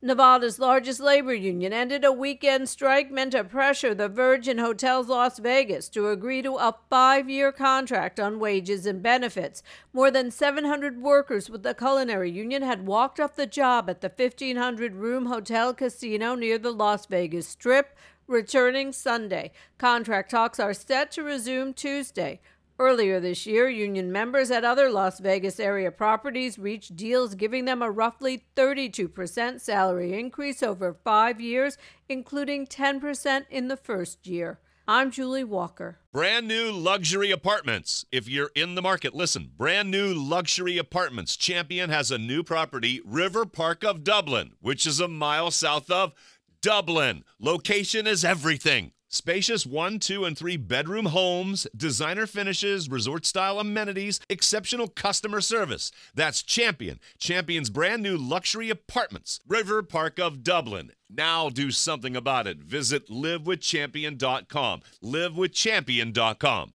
Nevada's largest labor union ended a weekend strike meant to pressure the Virgin Hotels Las Vegas to agree to a 5-year contract on wages and benefits. More than 700 workers with the culinary union had walked off the job at the 1,500-room hotel casino near the Las Vegas Strip, returning Sunday. Contract talks are set to resume Tuesday. Earlier this year, union members at other Las Vegas area properties reached deals giving them a roughly 32% salary increase over 5 years, including 10% in the first year. I'm Julie Walker. Brand new luxury apartments. If you're in the market, listen. Brand new luxury apartments. Champion has a new property, River Park of Dublin, which is a mile south of Dublin. Location is everything. Spacious 1, 2, and 3 bedroom homes, designer finishes, resort-style amenities, exceptional customer service. That's Champion. Champion's brand new luxury apartments. River Park of Dublin. Now do something about it. Visit livewithchampion.com. livewithchampion.com.